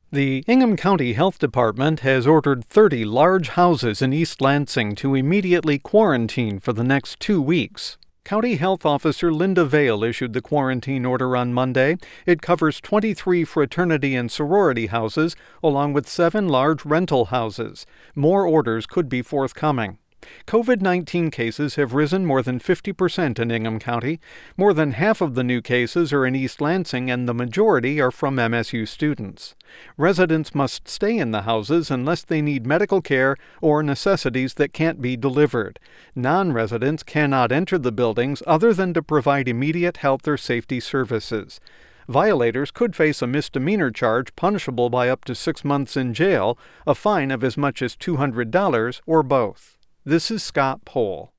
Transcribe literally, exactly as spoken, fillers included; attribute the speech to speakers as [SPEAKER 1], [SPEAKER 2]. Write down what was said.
[SPEAKER 1] The Ingham County Health Department has ordered thirty large houses in East Lansing to immediately quarantine for the next two weeks. County Health Officer Linda Vail issued the quarantine order on Monday. It covers twenty-three fraternity and sorority houses, along with seven large rental houses. More orders could be forthcoming. COVID nineteen cases have risen more than fifty percent in Ingham County. More than half of the new cases are in East Lansing, and the majority are from M S U students. Residents must stay in the houses unless they need medical care or necessities that can't be delivered. Non-residents cannot enter the buildings other than to provide immediate health or safety services. Violators could face a misdemeanor charge punishable by up to six months in jail, a fine of as much as two hundred dollars, or both. This is Scott Pohl.